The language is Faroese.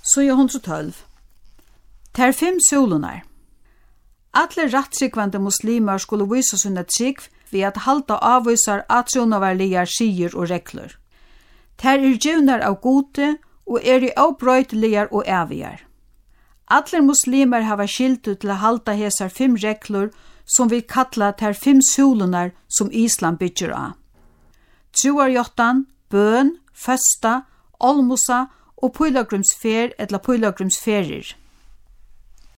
Så är 112. Ter 5 solunar. Alle rattryggvande muslimer skulle visa sina trygg ved at halda avvisar atronavarligar sier og regler. Ter givnar av gode og i avbrøyteligar og evigar. Alle muslimer hava skiltu til å halda hesar 5 regler som vi kalla ter 5 solunar som Islam bygger av. Troarjottan, bøn, føsta, olmosa og pilagrumsfer eller pilagrumsferir.